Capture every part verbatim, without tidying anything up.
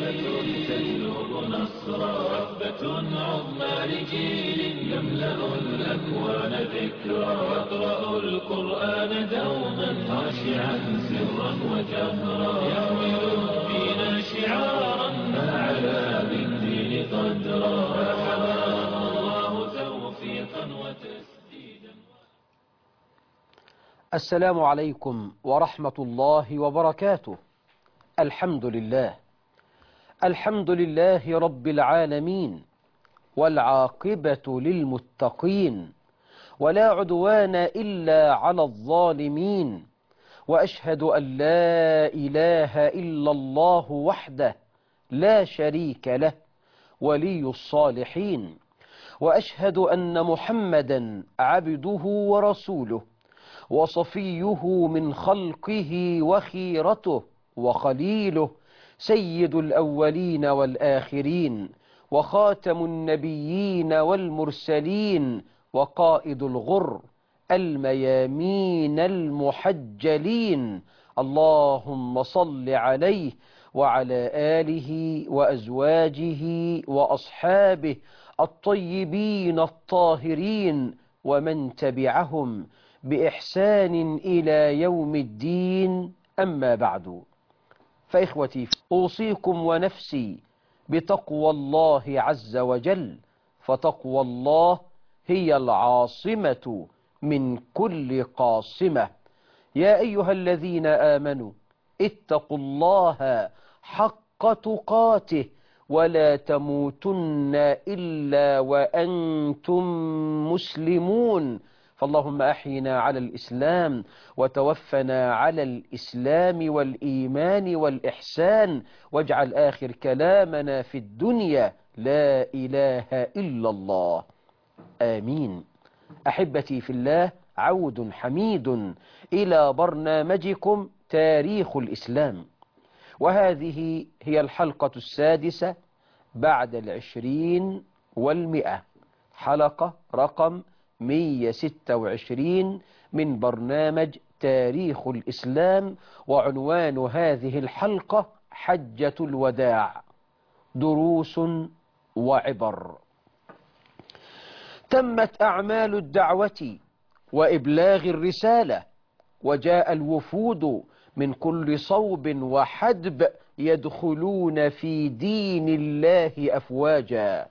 تجلب نصرا وثبة عظمى لجيل يملأ الأكوان ذكرا يقرأ القرآن دوما خاشعا سرا وجهرا يحمل الدين شعارا فعلى بالدين قدرا فحماه الله توفيقا وتسديدا. السلام عليكم ورحمة الله وبركاته. الحمد لله الحمد لله رب العالمين، والعاقبة للمتقين، ولا عدوان إلا على الظالمين، وأشهد أن لا إله إلا الله وحده لا شريك له ولي الصالحين، وأشهد أن محمدا عبده ورسوله وصفيه من خلقه وخيرته وخليله، سيد الأولين والآخرين، وخاتم النبيين والمرسلين، وقائد الغر الميامين المحجلين. اللهم صل عليه وعلى آله وأزواجه وأصحابه الطيبين الطاهرين، ومن تبعهم بإحسان إلى يوم الدين. أما بعد، فإخوتي، أوصيكم ونفسي بتقوى الله عز وجل، فتقوى الله هي العاصمة من كل قاصمة. يا أيها الذين آمنوا اتقوا الله حق تقاته ولا تموتن إلا وأنتم مسلمون. فاللهم أحينا على الإسلام وتوفنا على الإسلام والإيمان والإحسان، واجعل آخر كلامنا في الدنيا لا إله إلا الله. آمين. أحبتي في الله، عود حميد إلى برنامجكم تاريخ الإسلام، وهذه هي الحلقة السادسة بعد العشرين والمئة، حلقة رقم مئة وستة وعشرين من برنامج تاريخ الإسلام، وعنوان هذه الحلقة حجة الوداع، دروس وعبر. تمت أعمال الدعوة وإبلاغ الرسالة، وجاء الوفود من كل صوب وحدب يدخلون في دين الله أفواجا،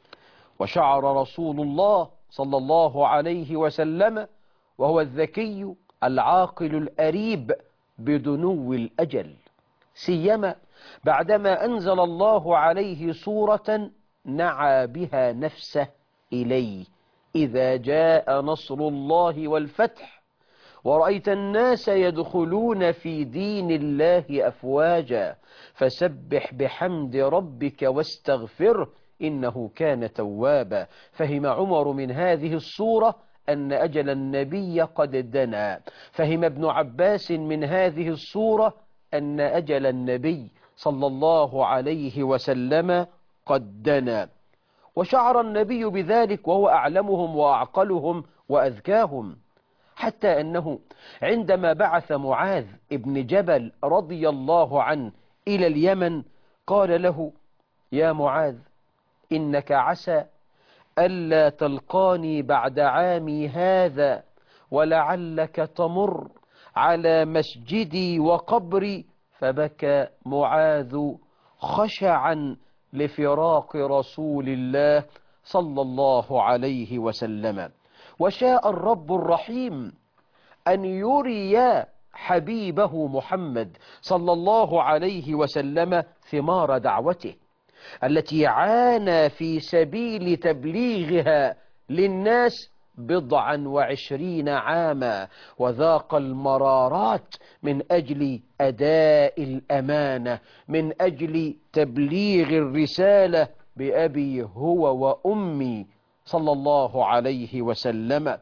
وشعر رسول الله صلى الله عليه وسلم وهو الذكي العاقل الأريب بدنو الأجل، سيما بعدما أنزل الله عليه سورة نعى بها نفسه إليه: إذا جاء نصر الله والفتح ورأيت الناس يدخلون في دين الله أفواجا فسبح بحمد ربك واستغفره إنه كان توابا. فهم عمر من هذه الصورة أن أجل النبي قد دنا، فهم ابن عباس من هذه الصورة أن أجل النبي صلى الله عليه وسلم قد دنا، وشعر النبي بذلك وهو أعلمهم وأعقلهم وأذكاهم، حتى أنه عندما بعث معاذ ابن جبل رضي الله عنه إلى اليمن قال له: يا معاذ، إنك عسى ألا تلقاني بعد عامي هذا، ولعلك تمر على مسجدي وقبري. فبكى معاذ خشعا لفراق رسول الله صلى الله عليه وسلم. وشاء الرب الرحيم أن يري حبيبه محمد صلى الله عليه وسلم ثمار دعوته التي عانى في سبيل تبليغها للناس بضعا وعشرين عاما، وذاق المرارات من أجل أداء الأمانة، من أجل تبليغ الرسالة بأبي هو وأمي صلى الله عليه وسلم.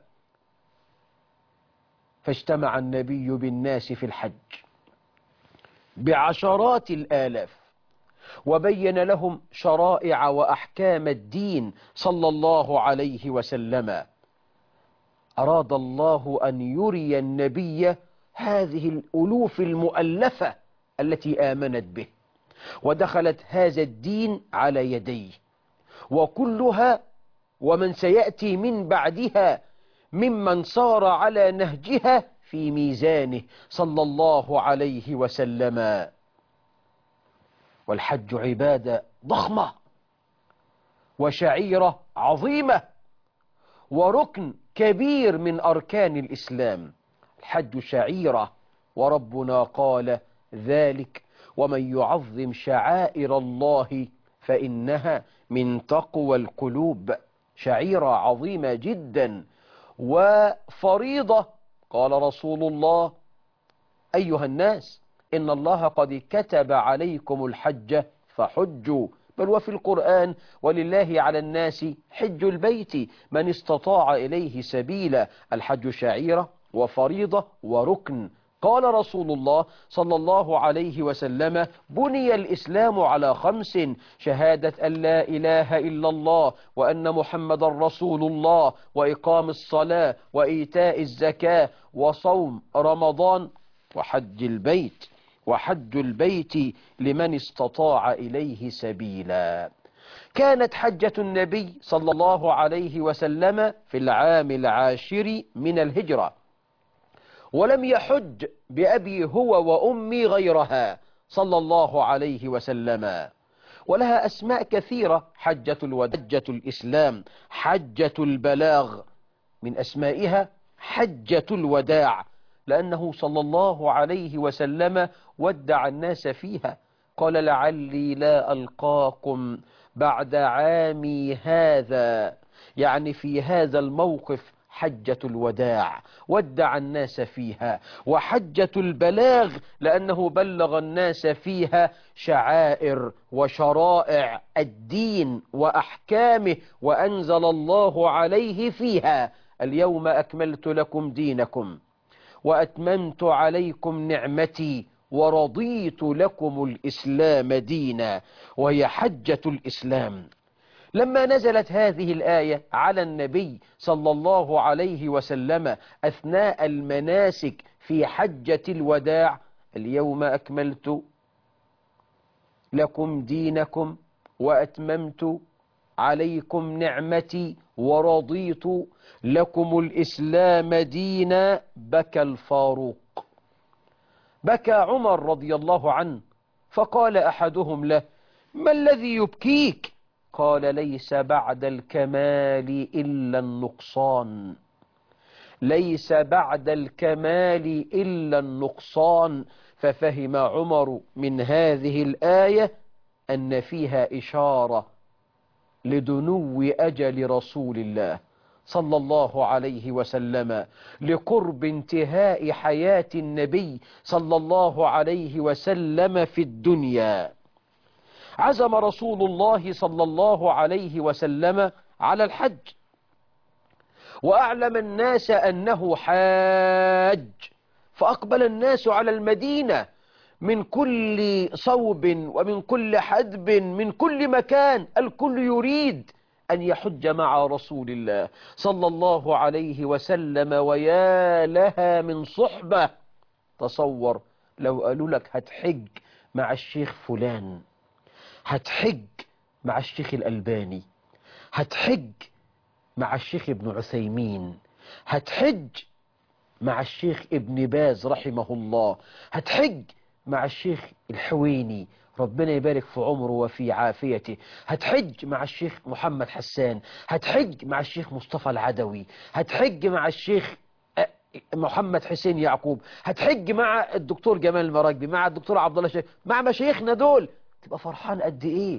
فاجتمع النبي بالناس في الحج بعشرات الآلاف، وبين لهم شرائع وأحكام الدين صلى الله عليه وسلم. أراد الله أن يري النبي هذه الألوف المؤلفة التي آمنت به، ودخلت هذا الدين على يديه، وكلها ومن سيأتي من بعدها ممن صار على نهجها في ميزانه صلى الله عليه وسلم. والحج عبادة ضخمة وشعيرة عظيمة وركن كبير من أركان الإسلام. الحج شعيرة، وربنا قال ذلك ومن يعظم شعائر الله فإنها من تقوى القلوب. شعيرة عظيمة جدا وفريضة. قال رسول الله: أيها الناس إن الله قد كتب عليكم الحج فحجوا. بل وفي القرآن: ولله على الناس حج البيت من استطاع إليه سبيلا. الحج شعيرة وفريضة وركن. قال رسول الله صلى الله عليه وسلم: بني الإسلام على خمس: شهادة أن لا إله إلا الله وأن محمد رسول الله، وإقام الصلاة، وإيتاء الزكاة، وصوم رمضان، وحج البيت وحج البيت لمن استطاع إليه سبيلا. كانت حجة النبي صلى الله عليه وسلم في العام العاشر من الهجرة، ولم يحج بأبي هو وأمي غيرها صلى الله عليه وسلم. ولها أسماء كثيرة: حجة الوداع، حجة الإسلام، حجة البلاغ. من أسمائها حجة الوداع، لأنه صلى الله عليه وسلم ودع الناس فيها. قال: لعلي لا ألقاكم بعد عامي هذا، يعني في هذا الموقف حجة الوداع ودع الناس فيها. وحجة البلاغ لأنه بلغ الناس فيها شعائر وشرائع الدين وأحكامه، وأنزل الله عليه فيها: اليوم أكملت لكم دينكم وأتممت عليكم نعمتي ورضيت لكم الإسلام دينا. وهي حجة الإسلام. لما نزلت هذه الآية على النبي صلى الله عليه وسلم أثناء المناسك في حجة الوداع: اليوم أكملت لكم دينكم وأتممت عليكم نعمتي ورضيت لكم الإسلام دينا، بكى الفاروق، بكى عمر رضي الله عنه، فقال أحدهم له: ما الذي يبكيك؟ قال: ليس بعد الكمال إلا النقصان، ليس بعد الكمال إلا النقصان. ففهم عمر من هذه الآية أن فيها إشارة لدنو أجل رسول الله صلى الله عليه وسلم، لقرب انتهاء حياة النبي صلى الله عليه وسلم في الدنيا. عزم رسول الله صلى الله عليه وسلم على الحج، وأعلم الناس أنه حاج، فأقبل الناس على المدينة من كل صوب ومن كل حدب، من كل مكان، الكل يريد أن يحج مع رسول الله صلى الله عليه وسلم. ويا لها من صحبة. تصور لو قالوا لك هتحج مع الشيخ فلان، هتحج مع الشيخ الألباني، هتحج مع الشيخ ابن عثيمين، هتحج مع الشيخ ابن باز رحمه الله، هتحج مع الشيخ الحويني ربنا يبارك في عمره وفي عافيته، هتحج مع الشيخ محمد حسان، هتحج مع الشيخ مصطفى العدوي، هتحج مع الشيخ محمد حسين يعقوب، هتحج مع الدكتور جمال المراكبي، مع الدكتور عبد الله شيخ، مع مشايخنا دول. تبقى فرحان قد ايه؟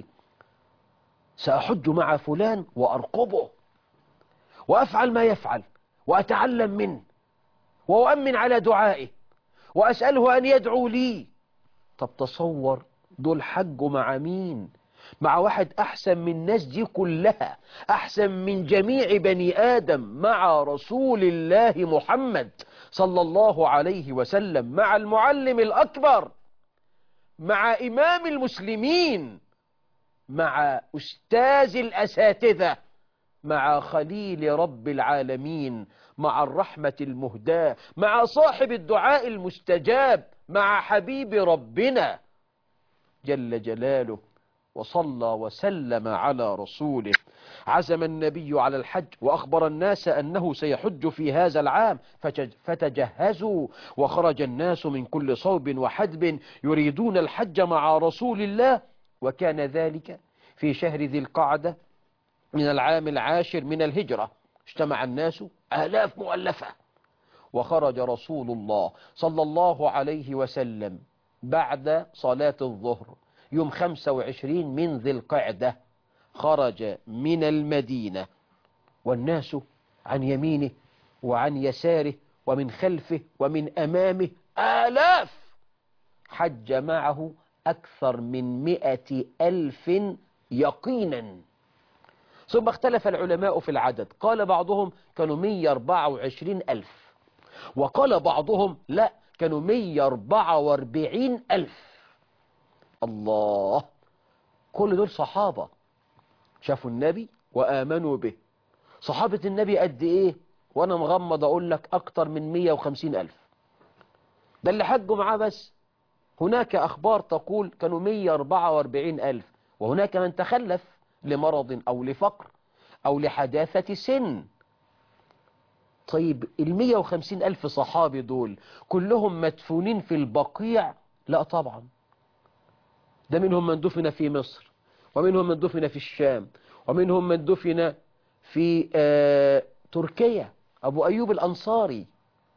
سأحج مع فلان وأرقبه وأفعل ما يفعل وأتعلم منه وأؤمن على دعائه وأسأله أن يدعو لي. طب تصور دول حجوا مع مين؟ مع واحد أحسن من الناس دي كلها، أحسن من جميع بني آدم، مع رسول الله محمد صلى الله عليه وسلم، مع المعلم الأكبر، مع إمام المسلمين، مع أستاذ الأساتذة، مع خليل رب العالمين، مع الرحمة المهداة، مع صاحب الدعاء المستجاب، مع حبيب ربنا. جل جلاله وصلى وسلم على رسوله. عزم النبي على الحج وأخبر الناس أنه سيحج في هذا العام، فتجهزوا وخرج الناس من كل صوب وحدب يريدون الحج مع رسول الله. وكان ذلك في شهر ذي القعدة من العام العاشر من الهجرة. اجتمع الناس آلاف مؤلفة، وخرج رسول الله صلى الله عليه وسلم بعد صلاة الظهر يوم خمسة وعشرين من ذي القعدة. خرج من المدينة والناس عن يمينه وعن يساره ومن خلفه ومن أمامه آلاف. حج معه أكثر من مئة ألف يقينا. ثم اختلف العلماء في العدد، قال بعضهم كانوا مئة وأربعة وعشرين ألف، وقال بعضهم لا كانوا مئة وأربعة وأربعين ألف. الله، كل دول صحابة شافوا النبي وآمنوا به. صحابة النبي قد ايه؟ وانا مغمض اقول لك اكتر من مئة وخمسين ألف، ده اللي حجوا معاه بس. هناك اخبار تقول كانوا مئة وأربعة وأربعين ألف، وهناك من تخلف لمرض او لفقر او لحداثة سن. طيب المية وخمسين ألف صحابي دول كلهم مدفونين في البقيع؟ لا طبعا، ده منهم من دفن في مصر، ومنهم من دفن في الشام، ومنهم من دفن في آه تركيا، أبو أيوب الأنصاري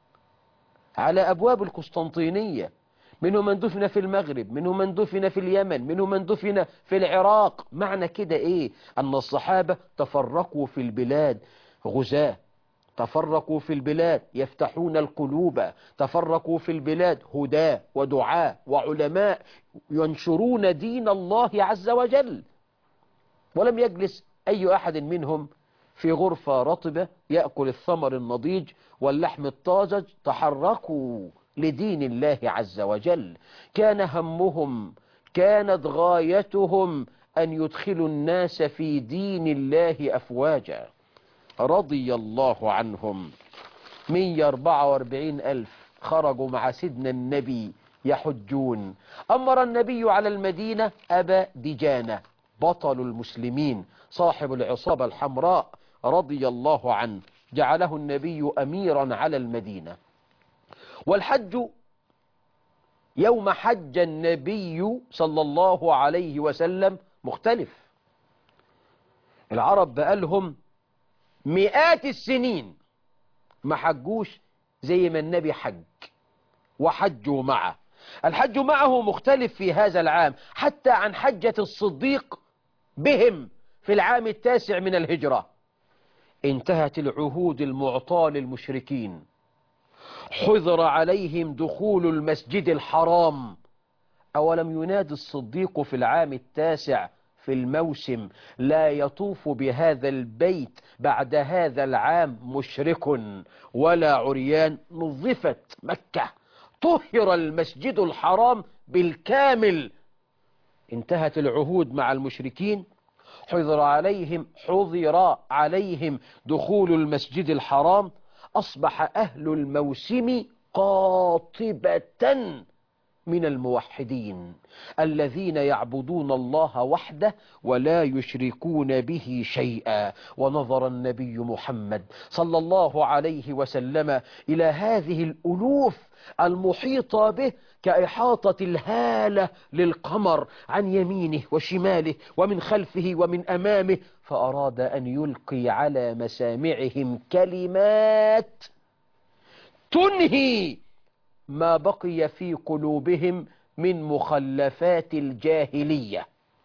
على أبواب القسطنطينية، منهم من دفن في المغرب، منهم من دفن في اليمن، منهم من دفن في العراق. معنى كده إيه؟ أن الصحابة تفرقوا في البلاد غزاة، تفرقوا في البلاد يفتحون القلوب، تفرقوا في البلاد هداة ودعاة وعلماء ينشرون دين الله عز وجل. ولم يجلس أي أحد منهم في غرفة رطبة يأكل الثمر النضيج واللحم الطازج. تحركوا لدين الله عز وجل. كان همهم، كانت غايتهم أن يدخلوا الناس في دين الله أفواجا. رضي الله عنهم. مئة وأربعة وأربعين ألف خرجوا مع سيدنا النبي يحجون. أمر النبي على المدينة أبا دجانة بطل المسلمين صاحب العصابة الحمراء رضي الله عنه، جعله النبي أميرا على المدينة. والحج يوم حج النبي صلى الله عليه وسلم مختلف. العرب بقالهم مئات السنين ما حجوش زي ما النبي حج وحجوا معه. الحج معه مختلف في هذا العام حتى عن حجة الصديق بهم في العام التاسع من الهجرة. انتهت العهود المعطاة للمشركين، حظر عليهم دخول المسجد الحرام. أولم ينادي الصديق في العام التاسع في الموسم لا يطوف بهذا البيت بعد هذا العام مشرك ولا عريان؟ نظفت مكة، طهر المسجد الحرام بالكامل. انتهت العهود مع المشركين، حظر عليهم حظر عليهم دخول المسجد الحرام. أصبح أهل الموسم قاطبة من الموحدين الذين يعبدون الله وحده ولا يشركون به شيئا. ونظر النبي محمد صلى الله عليه وسلم إلى هذه الألوف المحيطة به كإحاطة الهالة للقمر عن يمينه وشماله ومن خلفه ومن أمامه، فأراد أن يلقي على مسامعهم كلمات تنهي ما بقي في قلوبهم من مخلفات الجاهلية.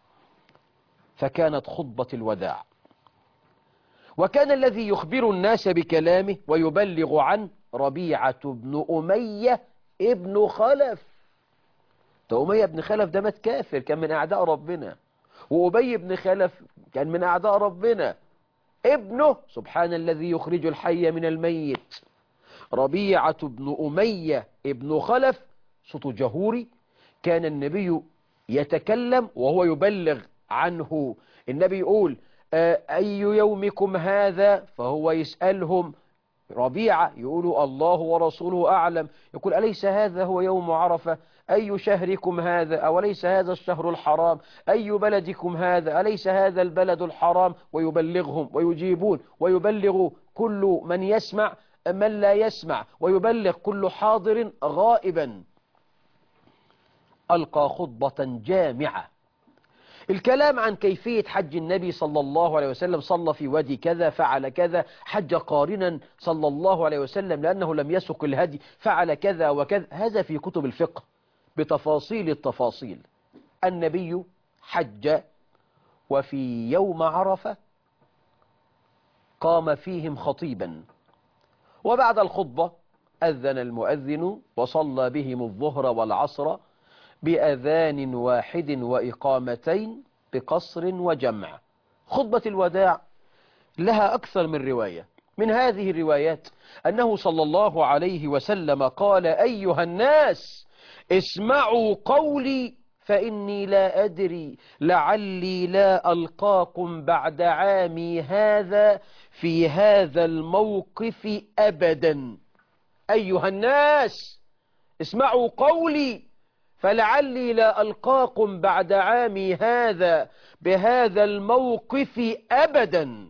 فكانت خطبة الوداع. وكان الذي يخبر الناس بكلامه ويبلغ عن ربيعة بن أمية ابن خلف. ده أمية بن خلف ده مات كافر، كان من أعداء ربنا. وأبي بن خلف كان من أعداء ربنا. ابنه سبحان الذي يخرج الحي من الميت. ربيعة بن أمية ابن خلف صوته جهوري. كان النبي يتكلم وهو يبلغ عنه. النبي يقول أي يومكم هذا؟ فهو يسألهم ربيعة يقولوا الله ورسوله أعلم، يقول أليس هذا هو يوم عرفة؟ أي شهركم هذا؟ أوليس هذا الشهر الحرام؟ أي بلدكم هذا؟ أليس هذا البلد الحرام؟ ويبلغهم ويجيبون، ويبلغ كل من يسمع من لا يسمع، ويبلغ كل حاضر غائبا. ألقى خطبة جامعة، الكلام عن كيفية حج النبي صلى الله عليه وسلم، صلى في وادي كذا، فعل كذا، حج قارنا صلى الله عليه وسلم لأنه لم يسق الهدي، فعل كذا وكذا. هذا في كتب الفقه بتفاصيل التفاصيل. النبي حج، وفي يوم عرفة قام فيهم خطيبا، وبعد الخطبة أذن المؤذن وصلى بهم الظهر والعصر بأذان واحد وإقامتين بقصر وجمع. خطبة الوداع لها أكثر من رواية، من هذه الروايات أنه صلى الله عليه وسلم قال: أيها الناس اسمعوا قولي فإني لا أدري لعلي لا ألقاكم بعد عامي هذا في هذا الموقف أبدا. أيها الناس اسمعوا قولي فلعلي لا ألقاكم بعد عامي هذا بهذا الموقف أبدا.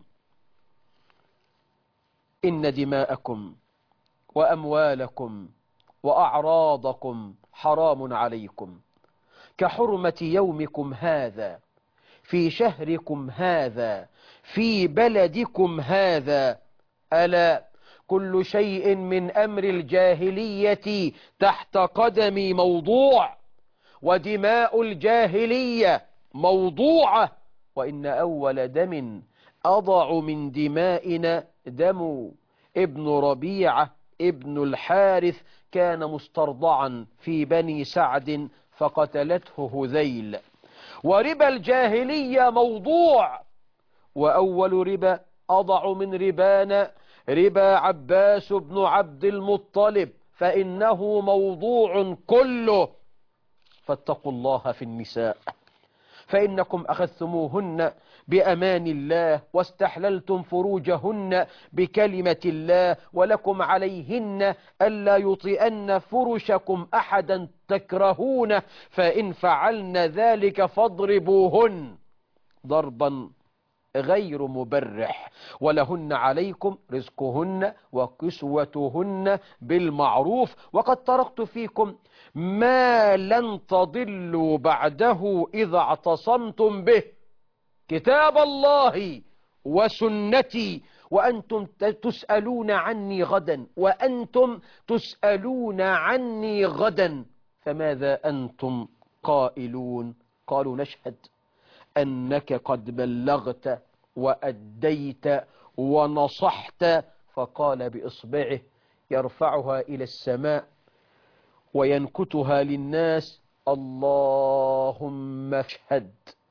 إن دماءكم وأموالكم وأعراضكم حرام عليكم كحرمة يومكم هذا في شهركم هذا في بلدكم هذا. ألا كل شيء من أمر الجاهلية تحت قدمي موضوع، ودماء الجاهلية موضوعة، وإن أول دم أضع من دمائنا دم ابن ربيعة ابن الحارث، كان مسترضعا في بني سعد فقتلته هذيل. وربا الجاهلية موضوع، وأول ربا أضع من ربانا ربا عباس بن عبد المطلب، فإنه موضوع كله. فاتقوا الله في النساء، فإنكم أخذتموهن بأمان الله واستحللتم فروجهن بكلمة الله، ولكم عليهن ألا يطئن فرشكم أحدا تكرهونه، فإن فعلن ذلك فاضربوهن ضربا غير مبرح، ولهن عليكم رزقهن وكسوتهن بالمعروف، وقد تركت فيكم ما لن تضلوا بعده إذا اعتصمتم به، كتاب الله وسنتي، وأنتم تسألون عني غدا وأنتم تسألون عني غدا، فماذا أنتم قائلون؟ قالوا: نشهد أنك قد بلغت وأديت ونصحت. فقال بإصبعه يرفعها إلى السماء وينكتها للناس: اللهم اشهد،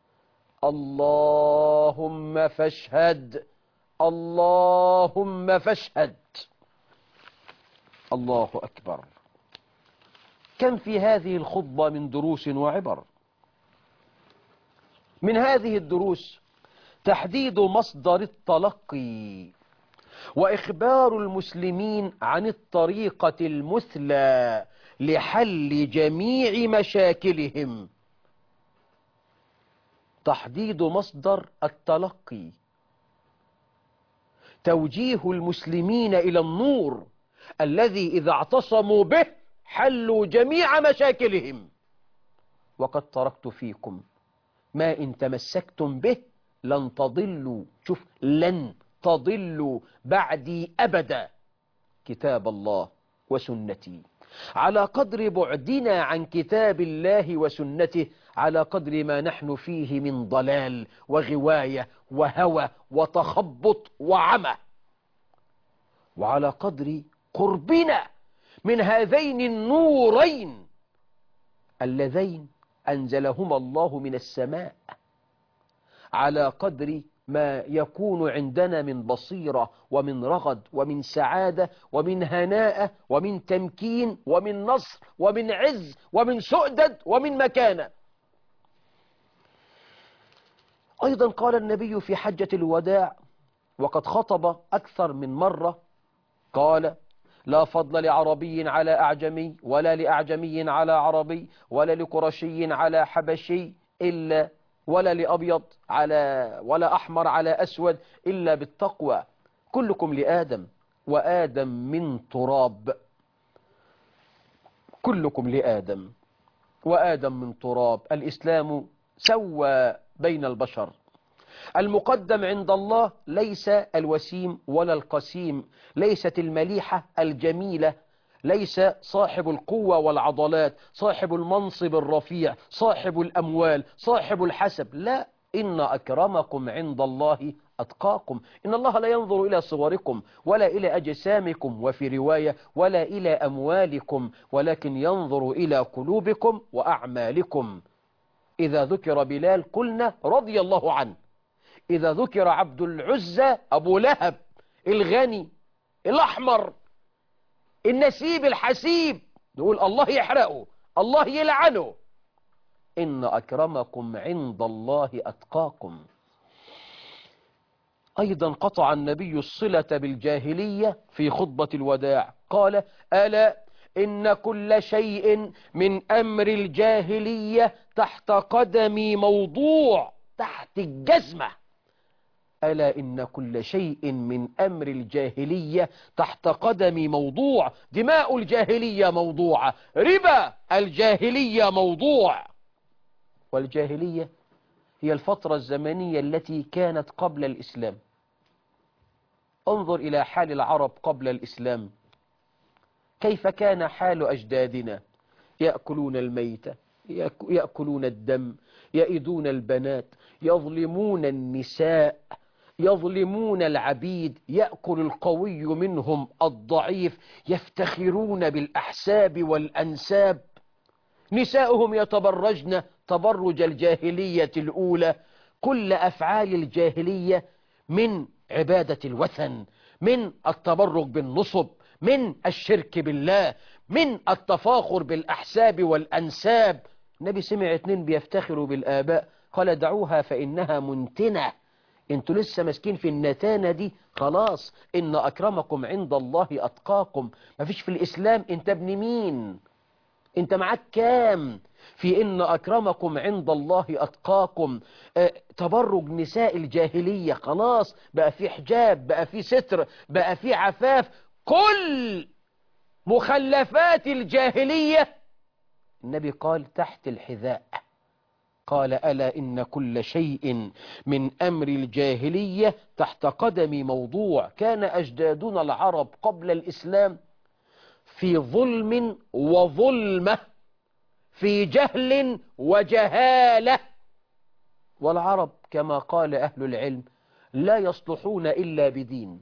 اللهم فاشهد، اللهم فاشهد. الله أكبر. كم في هذه الخطبة من دروس وعبر. من هذه الدروس تحديد مصدر التلقي، وإخبار المسلمين عن الطريقة المثلى لحل جميع مشاكلهم. تحديد مصدر التلقي، توجيه المسلمين إلى النور الذي إذا اعتصموا به حلوا جميع مشاكلهم. وقد تركت فيكم ما إن تمسكتم به لن تضلوا، شوف، لن تضلوا بعدي أبدا، كتاب الله وسنتي. على قدر بعدنا عن كتاب الله وسنته، على قدر ما نحن فيه من ضلال وغواية وهوى وتخبط وعمى، وعلى قدر قربنا من هذين النورين اللذين أنزلهما الله من السماء، على قدر ما يكون عندنا من بصيرة ومن رغد ومن سعادة ومن هناء ومن تمكين ومن نصر ومن عز ومن سؤدد ومن مكانة. أيضا قال النبي في حجة الوداع، وقد خطب أكثر من مرة قال لا فضل لعربي على أعجمي ولا لأعجمي على عربي ولا لقرشي على حبشي إلا ولا لأبيض على ولا أحمر على أسود إلا بالتقوى. كلكم لآدم وآدم من تراب. كلكم لآدم وآدم من تراب. الإسلام سوى بين البشر. المقدم عند الله ليس الوسيم ولا القسيم، ليست المليحة الجميلة، ليس صاحب القوة والعضلات، صاحب المنصب الرفيع، صاحب الأموال، صاحب الحسب. لا، إن أكرمكم عند الله أتقاكم. إن الله لا ينظر إلى صوركم ولا إلى أجسامكم، وفي رواية ولا إلى أموالكم، ولكن ينظر إلى قلوبكم وأعمالكم. إذا ذكر بلال قلنا رضي الله عنه. إذا ذكر عبد العزى أبو لهب الغني الأحمر النسيب الحسيب نقول الله يحرقه، الله يلعنه. إن أكرمكم عند الله أتقاكم. أيضا قطع النبي الصلة بالجاهلية في خطبة الوداع، قال ألا إن كل شيء من أمر الجاهلية تحت قدمي موضوع. تحت الجزمة. ألا إن كل شيء من أمر الجاهلية تحت قدمي موضوع. دماء الجاهلية موضوعة، ربا الجاهلية موضوع. والجاهلية هي الفترة الزمنية التي كانت قبل الإسلام. انظر إلى حال العرب قبل الإسلام، كيف كان حال أجدادنا؟ يأكلون الميتة، يأكلون الدم، يئدون البنات، يظلمون النساء، يظلمون العبيد، يأكل القوي منهم الضعيف، يفتخرون بالأحساب والأنساب. نساؤهم يتبرجن تبرج الجاهلية الأولى. كل أفعال الجاهلية من عبادة الوثن، من التبرج بالنصب، من الشرك بالله، من التفاخر بالأحساب والأنساب. النبي سمع اتنين بيفتخروا بالآباء قال دعوها فإنها منتنة. انتوا لسه ماسكين في النتانة دي، خلاص. إن أكرمكم عند الله أتقاكم. مفيش في الإسلام انت ابن مين، انت معاك كام. في إن أكرمكم عند الله أتقاكم. اه تبرج نساء الجاهلية، خلاص بقى في حجاب، بقى في ستر، بقى في عفاف. كل مخلفات الجاهلية النبي قال تحت الحذاء. قال ألا إن كل شيء من أمر الجاهلية تحت قدمي موضوع. كان أجدادنا العرب قبل الإسلام في ظلم وظلمة، في جهل وجهالة. والعرب كما قال أهل العلم لا يصلحون إلا بدين.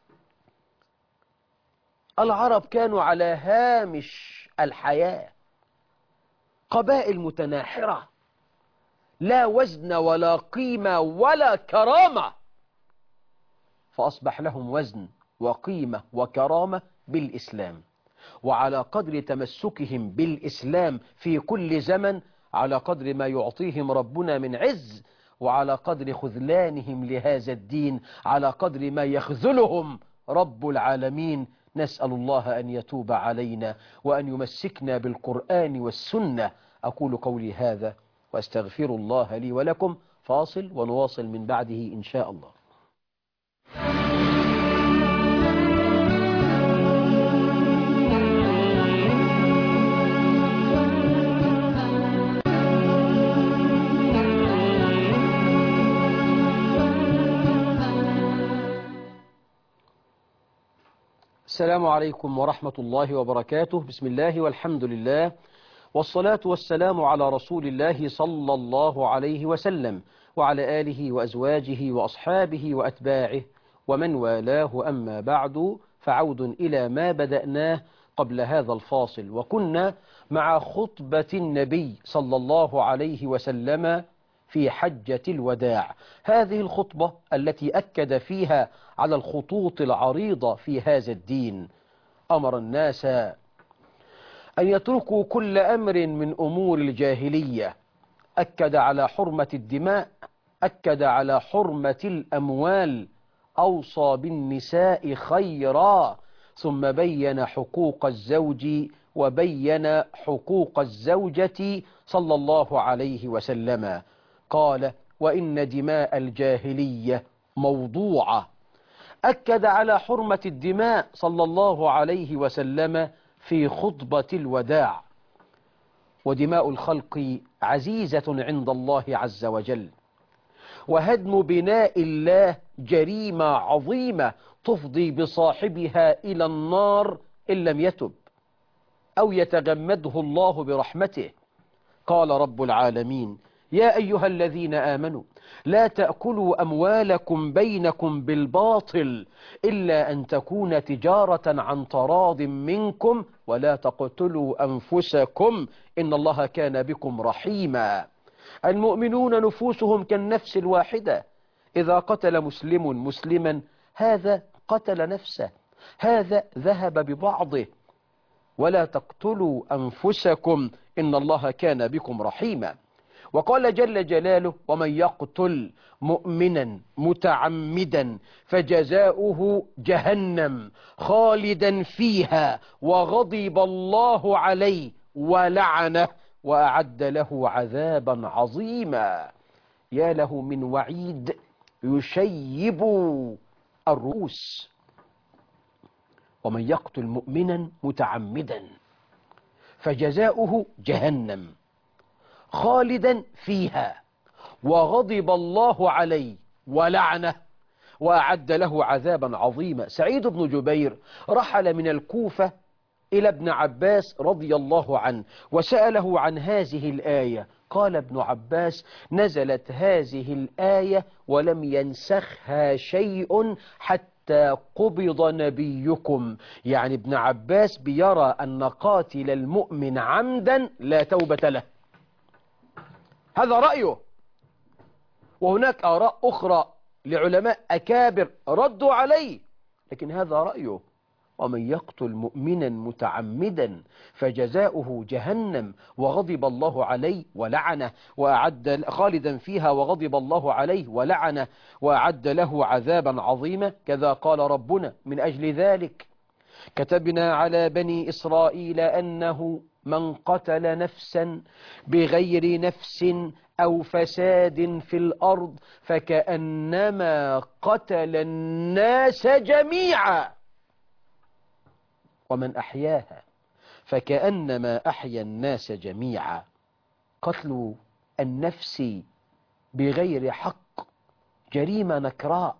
العرب كانوا على هامش الحياة، قبائل متناحرة، لا وزن ولا قيمة ولا كرامة. فأصبح لهم وزن وقيمة وكرامة بالإسلام. وعلى قدر تمسكهم بالإسلام في كل زمن، على قدر ما يعطيهم ربنا من عز، وعلى قدر خذلانهم لهذا الدين، على قدر ما يخذلهم رب العالمين. نسأل الله أن يتوب علينا وأن يمسكنا بالقرآن والسنة. أقول قولي هذا وأستغفر الله لي ولكم. فاصل ونواصل من بعده إن شاء الله. السلام عليكم ورحمة الله وبركاته. بسم الله والحمد لله والصلاة والسلام على رسول الله صلى الله عليه وسلم وعلى آله وأزواجه وأصحابه وأتباعه ومن والاه. أما بعد، فعود إلى ما بدأناه قبل هذا الفاصل، وكنا مع خطبة النبي صلى الله عليه وسلم في حجة الوداع. هذه الخطبة التي أكد فيها على الخطوط العريضة في هذا الدين. أمر الناس أن يتركوا كل أمر من أمور الجاهلية. أكد على حرمة الدماء، أكد على حرمة الأموال، أوصى بالنساء خيرا، ثم بين حقوق الزوج وبين حقوق الزوجة صلى الله عليه وسلم. قال: وإن دماء الجاهلية موضوعة. أكد على حرمة الدماء صلى الله عليه وسلم في خطبة الوداع. ودماء الخلق عزيزة عند الله عز وجل، وهدم بناء الله جريمة عظيمة تفضي بصاحبها إلى النار إن لم يتب أو يتغمده الله برحمته. قال رب العالمين: يا أيها الذين آمنوا لا تأكلوا أموالكم بينكم بالباطل إلا أن تكون تجارة عن تراض منكم ولا تقتلوا أنفسكم إن الله كان بكم رحيما. المؤمنون نفوسهم كالنفس الواحدة، إذا قتل مسلم مسلما هذا قتل نفسه، هذا ذهب ببعضه. ولا تقتلوا أنفسكم إن الله كان بكم رحيما. وقال جل جلاله: ومن يقتل مؤمنا متعمدا فجزاؤه جهنم خالدا فيها وغضب الله عليه ولعنه وأعد له عذابا عظيما. يا له من وعيد يشيب الرؤوس. ومن يقتل مؤمنا متعمدا فجزاؤه جهنم خالدا فيها وغضب الله عليه ولعنه وأعد له عذابا عظيما. سعيد بن جبير رحل من الكوفة إلى ابن عباس رضي الله عنه وسأله عن هذه الآية. قال ابن عباس: نزلت هذه الآية ولم ينسخها شيء حتى قبض نبيكم. يعني ابن عباس بيرى أن قاتل المؤمن عمدا لا توبة له، هذا رأيه. وهناك آراء أخرى لعلماء أكابر ردوا عليه، لكن هذا رأيه. ومن يقتل مؤمنا متعمدا فجزاؤه جهنم وغضب الله عليه ولعنه وأعد خالدا فيها وغضب الله عليه ولعنه وأعد له عذابا عظيما. كذا قال ربنا: من أجل ذلك كتبنا على بني إسرائيل أنه من قتل نفسا بغير نفس أو فساد في الأرض فكأنما قتل الناس جميعا ومن أحياها فكأنما أحيا الناس جميعا. قتل النفس بغير حق جريمة نكراء.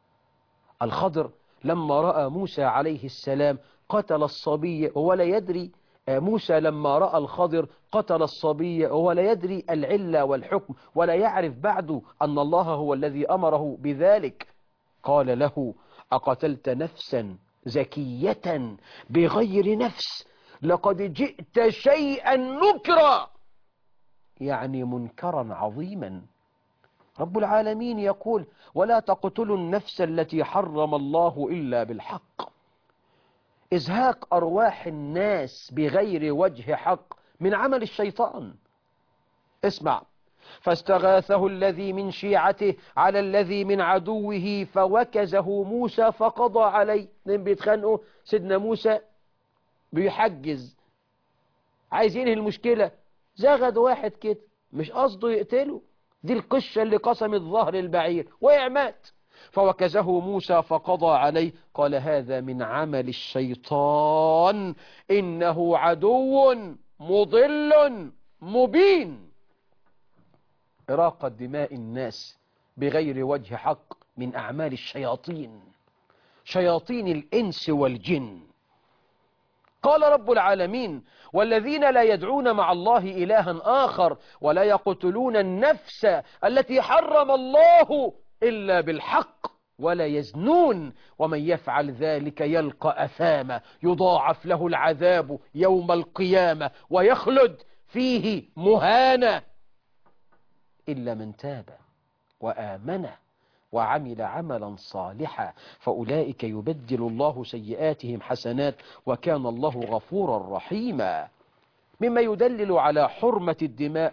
الخضر لما رأى موسى عليه السلام قتل الصبي ولا يدري، موسى لما رأى الخضر قتل الصبي ولا يدري العلة والحكم ولا يعرف بعد أن الله هو الذي أمره بذلك. قال له: أقتلت نفسا زكية بغير نفس لقد جئت شيئا نكرا، يعني منكرا عظيما. رب العالمين يقول: ولا تقتلوا النفس التي حرم الله إلا بالحق. إزهاق أرواح الناس بغير وجه حق من عمل الشيطان. اسمع: فاستغاثه الذي من شيعته على الذي من عدوه فوكزه موسى فقضى عليه. اتنين بيتخانقوا، سيدنا موسى بيحجز عايز ينهي المشكلة، زغد واحد كده مش قصده يقتله، دي القشة اللي قسمت ظهر البعير وقع مات. فوكزه موسى فقضى عليه. قال: هذا من عمل الشيطان إنه عدو مضل مبين. إراقة دماء الناس بغير وجه حق من أعمال الشياطين، شياطين الإنس والجن. قال رب العالمين: والذين لا يدعون مع الله إلها آخر ولا يقتلون النفس التي حرم الله إلا بالحق ولا يزنون ومن يفعل ذلك يلقى أثاما يضاعف له العذاب يوم القيامة ويخلد فيه مهانا إلا من تاب وآمن وعمل عملا صالحا فأولئك يبدل الله سيئاتهم حسنات وكان الله غفورا رحيما. مما يدلل على حرمة الدماء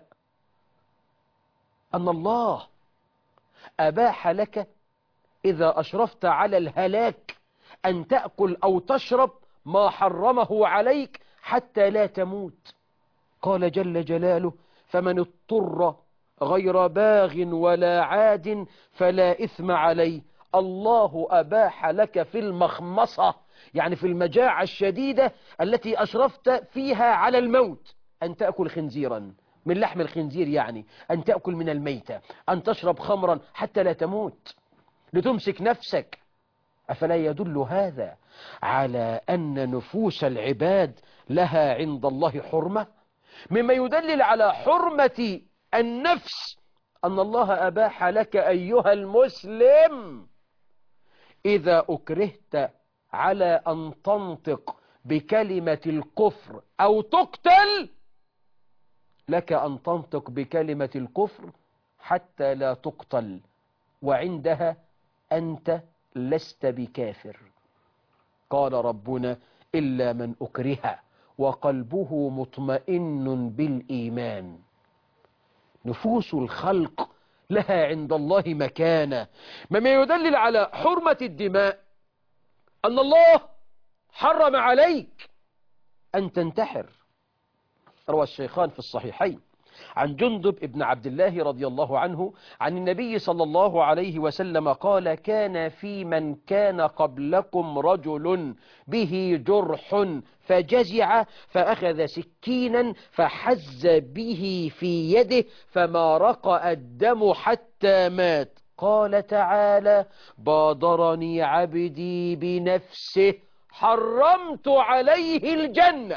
أن الله أباح لك إذا أشرفت على الهلاك أن تأكل أو تشرب ما حرمه عليك حتى لا تموت. قال جل جلاله: فمن اضطر غير باغ ولا عاد فلا إثم عليه. الله أباح لك في المخمصة، يعني في المجاعة الشديدة التي أشرفت فيها على الموت، أن تأكل خنزيرا من لحم الخنزير، يعني أن تأكل من الميتة، أن تشرب خمرا حتى لا تموت لتمسك نفسك. أفلا يدل هذا على أن نفوس العباد لها عند الله حرمة؟ مما يدلل على حرمة النفس أن الله أباح لك أيها المسلم إذا أكرهت على أن تنطق بكلمة الكفر أو تقتل، لك أن تنطق بكلمة الكفر حتى لا تقتل، وعندها أنت لست بكافر. قال ربنا: إلا من أكره وقلبه مطمئن بالإيمان. نفوس الخلق لها عند الله مكانة. مما يدلل على حرمة الدماء أن الله حرم عليك أن تنتحر. روى الشيخان في الصحيحين عن جندب ابن عبد الله رضي الله عنه عن النبي صلى الله عليه وسلم قال: كان في من كان قبلكم رجل به جرح فجزع فأخذ سكينا فحز به في يده فما رقأ الدم حتى مات. قال تعالى: بادرني عبدي بنفسه حرمت عليه الجنة.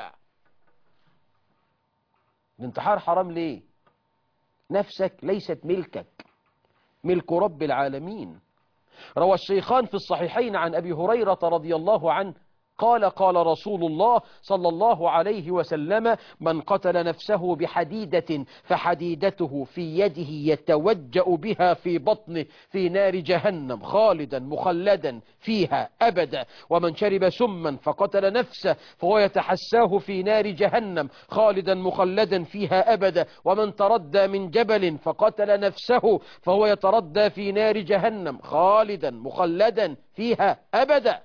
الانتحار حرام ليه؟ نفسك ليست ملكك، ملك رب العالمين. روى الشيخان في الصحيحين عن أبي هريرة رضي الله عنه قال: قال رسول الله صلى الله عليه وسلم: من قتل نفسه بحديدة فحديدته في يده يتوجأ بها في بطنه في نار جهنم خالدا مخلدا فيها أبدا، ومن شرب سما فقتل نفسه فهو يتحساه في نار جهنم خالدا مخلدا فيها أبدا، ومن تردى من جبل فقتل نفسه فهو يتردى في نار جهنم خالدا مخلدا فيها أبدا.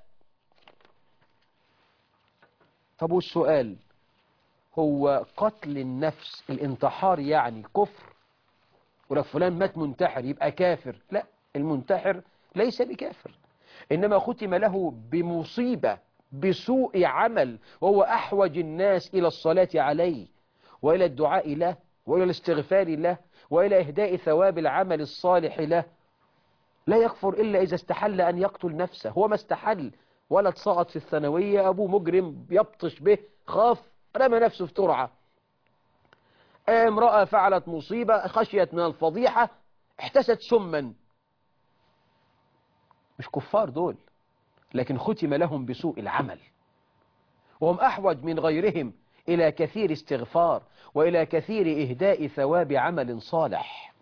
طب والسؤال، هو قتل النفس الانتحار يعني كفر؟ ولو فلان مات منتحر يبقى كافر؟ لا، المنتحر ليس بكافر، إنما ختم له بمصيبة بسوء عمل، وهو أحوج الناس إلى الصلاة عليه وإلى الدعاء له وإلى الاستغفار له وإلى إهداء ثواب العمل الصالح له. لا يكفر إلا إذا استحل أن يقتل نفسه. هو ما استحل، ولد سقط في الثانوية، أبوه مجرم يبطش به، خاف رمى نفسه في ترعة. امرأة فعلت مصيبة خشيت من الفضيحة احتست سما. مش كفار دول، لكن ختم لهم بسوء العمل، وهم أحوج من غيرهم إلى كثير استغفار وإلى كثير إهداء ثواب عمل صالح.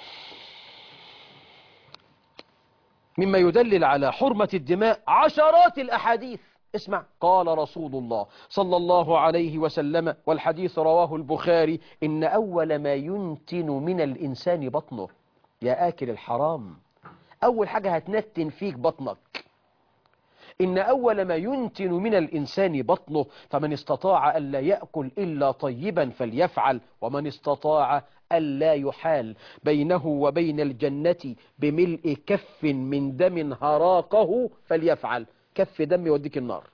مما يدلل على حرمة الدماء عشرات الأحاديث. اسمع، قال رسول الله صلى الله عليه وسلم، والحديث رواه البخاري: إن أول ما ينتن من الإنسان بطنه. يا آكل الحرام، أول حاجة هتنتن فيك بطنك. إن أول ما ينتن من الإنسان بطنه، فمن استطاع ألا يأكل إلا طيبا فليفعل، ومن استطاع ألا يحال بينه وبين الجنة بملء كف من دم هراقه فليفعل. كف دم يوديك النار.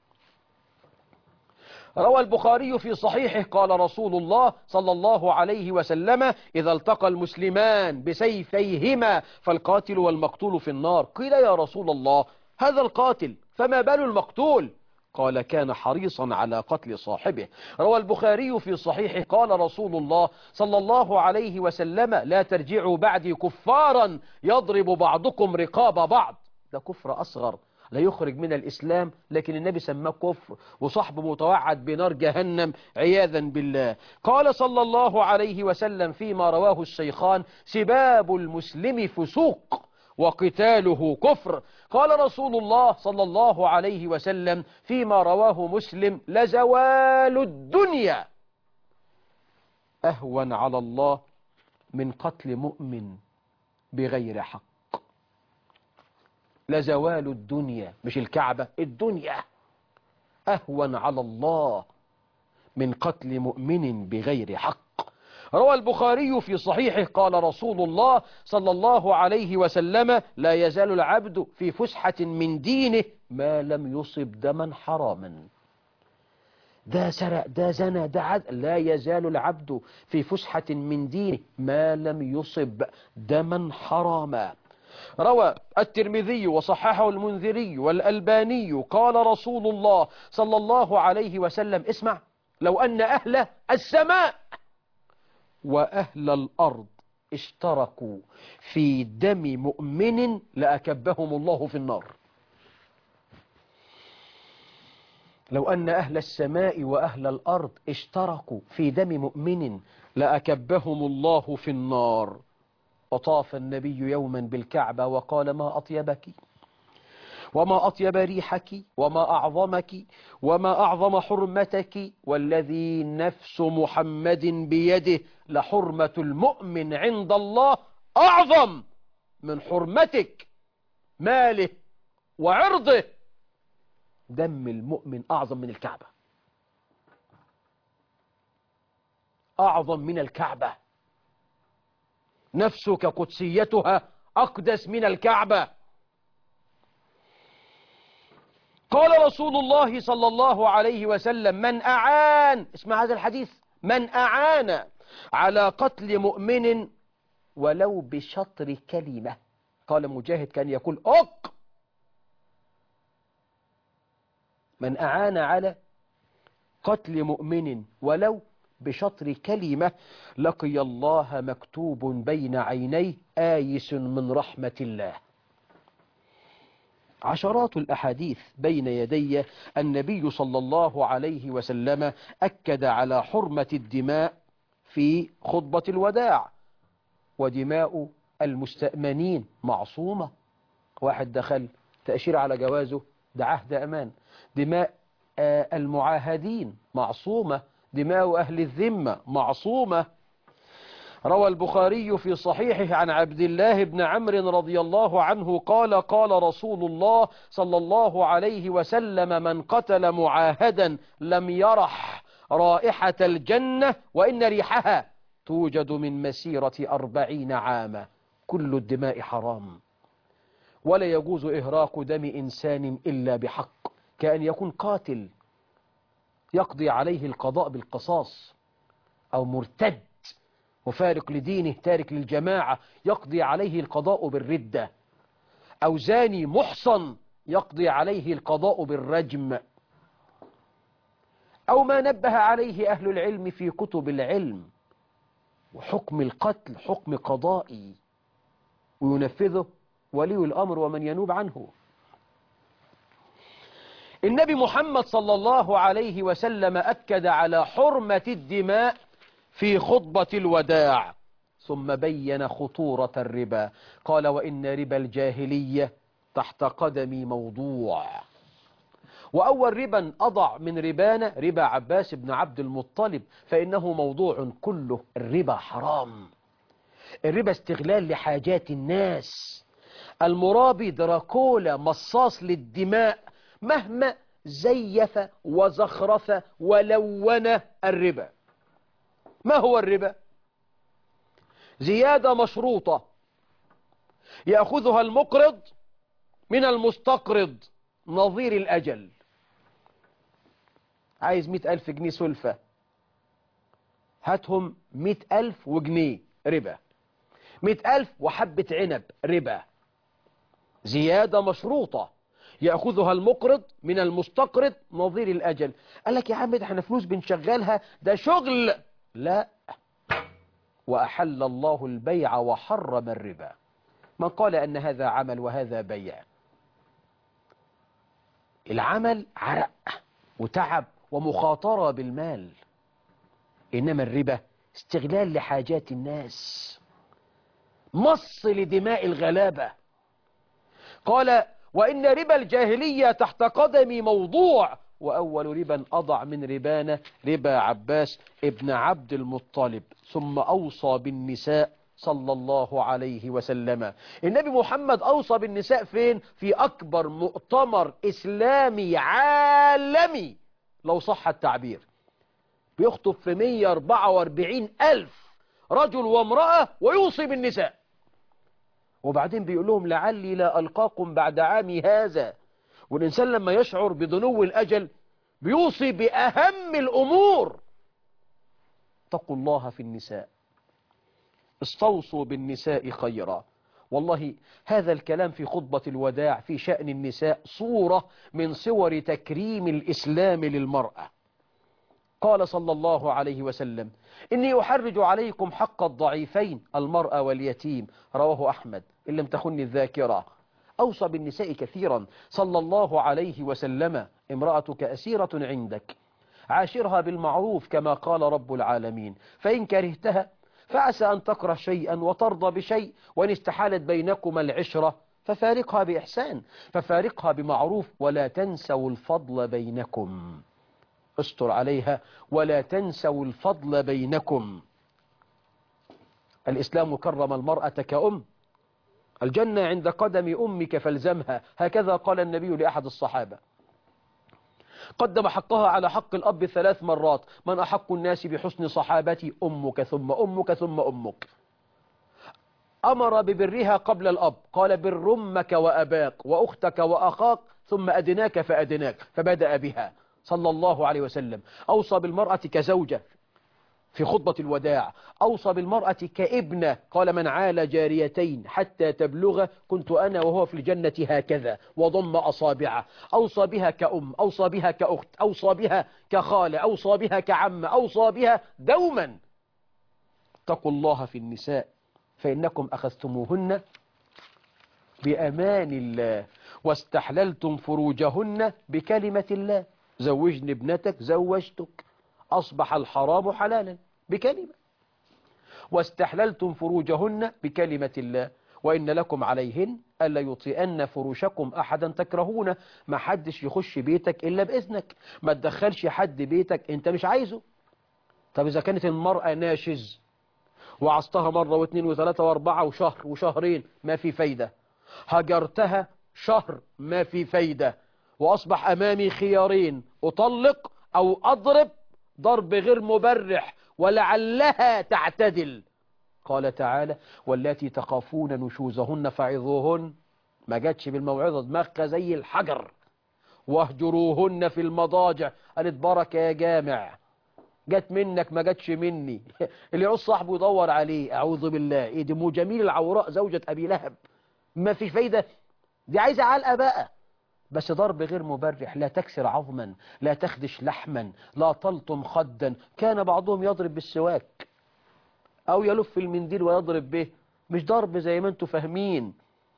روى البخاري في صحيحه قال رسول الله صلى الله عليه وسلم: إذا التقى المسلمان بسيفيهما فالقاتل والمقتول في النار. قيل: يا رسول الله، هذا القاتل، فما بال المقتول؟ قال: كان حريصا على قتل صاحبه. روى البخاري في صحيحه قال رسول الله صلى الله عليه وسلم: لا ترجعوا بعدي كفارا يضرب بعضكم رقاب بعض. ده كفر أصغر لا يخرج من الإسلام، لكن النبي سماه كفر، وصحبه متوعد بنار جهنم عياذا بالله. قال صلى الله عليه وسلم فيما رواه الشيخان: سباب المسلم فسوق وقتاله كفر. قال رسول الله صلى الله عليه وسلم فيما رواه مسلم: لزوال الدنيا أهون على الله من قتل مؤمن بغير حق. لزوال الدنيا، مش الكعبة، الدنيا أهون على الله من قتل مؤمن بغير حق. روى البخاري في صحيحه قال رسول الله صلى الله عليه وسلم: لا يزال العبد في فسحة من دينه ما لم يصب دما حراما. ده سرق، ده زنى، ده عد، لا يزال العبد في فسحة من دينه ما لم يصب دما حراما. روى الترمذي وصححه المنذري والألباني قال رسول الله صلى الله عليه وسلم: اسمع، لو أن أهل السماء وأهل الأرض اشتركوا في دم مؤمن لأكبهم الله في النار. لو أن أهل السماء وأهل الأرض اشتركوا في دم مؤمن لأكبهم الله في النار. وطاف النبي يوما بالكعبة وقال: ما أطيبك وما أطيب ريحك وما أعظمك وما أعظم حرمتك، والذي نفس محمد بيده لحرمة المؤمن عند الله أعظم من حرمتك، ماله وعرضه. دم المؤمن أعظم من الكعبة، أعظم من الكعبة. نفسك قدسيتها أقدس من الكعبة. قال رسول الله صلى الله عليه وسلم: من أعان، اسمع هذا الحديث، من أعان على قتل مؤمن ولو بشطر كلمة. قال مجاهد كان يقول: أق. من أعان على قتل مؤمن ولو بشطر كلمة لقي الله مكتوب بين عينيه آيس من رحمة الله. عشرات الأحاديث بين يدي النبي صلى الله عليه وسلم أكد على حرمة الدماء في خطبة الوداع. ودماء المستأمنين معصومة. واحد دخل تأشير على جوازه، ده عهد أمان. دماء المعاهدين معصومة. دماء أهل الذمة معصومة. روى البخاري في صحيحه عن عبد الله بن عمرو رضي الله عنه قال: قال رسول الله صلى الله عليه وسلم: من قتل معاهدا لم يرح رائحة الجنة وإن ريحها توجد من مسيرة أربعين عاما. كل الدماء حرام، ولا يجوز إهراق دم إنسان إلا بحق، كأن يكون قاتل يقضي عليه القضاء بالقصاص، أو مرتد وفارق لدينه تارك للجماعة يقضي عليه القضاء بالردة، أو زاني محصن يقضي عليه القضاء بالرجم، أو ما نبه عليه أهل العلم في كتب العلم. وحكم القتل حكم قضائي وينفذه ولي الأمر ومن ينوب عنه. النبي محمد صلى الله عليه وسلم أكد على حرمة الدماء في خطبة الوداع، ثم بين خطورة الربا. قال: وإن ربا الجاهلية تحت قدمي موضوع. وأول ربا أضع من ربانا ربا عباس بن عبد المطلب، فإنه موضوع كله. الربا حرام. الربا استغلال لحاجات الناس. المرابي دراكولا مصاص للدماء، مهما زيف وزخرف ولون الربا. ما هو الربا؟ زيادة مشروطة يأخذها المقرض من المستقرض نظير الأجل. عايز مئة ألف جنيه سلفة، هاتهم مئة ألف وجنيه ربا. مئة ألف وحبة عنب ربا. زيادة مشروطة يأخذها المقرض من المستقرض نظير الأجل. قال لك: يا عم ده احنا فلوس بنشغلها، ده شغل. لا. وأحل الله البيع وحرم الربا. من قال أن هذا عمل وهذا بيع؟ العمل عرق وتعب ومخاطرة بالمال، إنما الربا استغلال لحاجات الناس، مص لدماء الغلابة. قال: وإن ربا الجاهلية تحت قدمي موضوع. وأول ربا أضع من ربانا ربا عباس ابن عبد المطلب. ثم أوصى بالنساء صلى الله عليه وسلم. النبي محمد أوصى بالنساء فين؟ في أكبر مؤتمر إسلامي عالمي لو صح التعبير، بيخطب في مئة وأربعة وأربعين ألف رجل وامرأة ويوصي بالنساء، وبعدين بيقول لهم لعلي لا ألقاكم بعد عامي هذا. والإنسان لما يشعر بذنو الأجل بيوصي بأهم الأمور. اتقوا الله في النساء، استوصوا بالنساء خيرا. والله هذا الكلام في خطبة الوداع في شأن النساء صورة من صور تكريم الإسلام للمرأة. قال صلى الله عليه وسلم: إني أحرج عليكم حق الضعيفين المرأة واليتيم، رواه أحمد إن لم تخن الذاكرة. أوصى بالنساء كثيرا صلى الله عليه وسلم: امرأتك أسيرة عندك، عاشرها بالمعروف كما قال رب العالمين، فإن كرهتها فعسى أن تكره شيئا وترضى بشيء، وإن استحالت بينكما العشرة ففارقها بإحسان، ففارقها بمعروف، ولا تنسوا الفضل بينكم. استر عليها ولا تنسوا الفضل بينكم. الإسلام كرم المرأة كأم، الجنة عند قدم أمك فالزمها، هكذا قال النبي لأحد الصحابة. قدم حقها على حق الأب ثلاث مرات: من أحق الناس بحسن صحابتي؟ أمك ثم أمك ثم أمك. أمر ببرها قبل الأب، قال: بر أمك وأباك وأختك وأخاك ثم أدناك فأدناك، فبدأ بها صلى الله عليه وسلم. أوصى بالمرأة كزوجة في خطبة الوداع، أوصى بالمرأة كابنة، قال: من عال جاريتين حتى تبلغ كنت أنا وهو في الجنة هكذا، وضم أصابعه. أوصى بها كأم، أوصى بها كأخت، أوصى بها كخالة، أوصى بها كعم، أوصى بها دوما. اتقوا الله في النساء فإنكم أخذتموهن بأمان الله واستحللتم فروجهن بكلمة الله. زوجني ابنتك، زوجتك، أصبح الحرام حلالا بكلمة. واستحللتم فروجهن بكلمة الله، وإن لكم عليهن ألا يطيئن فروشكم أحدا تكرهونه. ما حدش يخش بيتك إلا بإذنك، ما تدخلش حد بيتك أنت مش عايزه. طب إذا كانت المرأة ناشز وعصتها مرة واثنين وثلاثة واربعة وشهر وشهرين ما في فايدة، هجرتها شهر ما في فايدة، وأصبح أمامي خيارين: أطلق أو أضرب ضرب غير مبرح ولعلها تعتدل. قال تعالى: واللاتي تخافون نشوزهن فعظوهن. ما جاتش بالموعظة، دماغها زي الحجر. واهجروهن في المضاجع. قالت بركة يا جامع، جت منك ما جاتش مني. اللي يعوز صاحبه يدور عليه. أعوذ بالله، إيه دي؟ مو جميل العوراء زوجة أبي لهب، ما في فايدة، دي عايزة علقة بقى. بس ضرب غير مبرح، لا تكسر عظما، لا تخدش لحما، لا تلطم خدا. كان بعضهم يضرب بالسواك أو يلف المنديل ويضرب به، مش ضرب زي ما انتم فاهمين.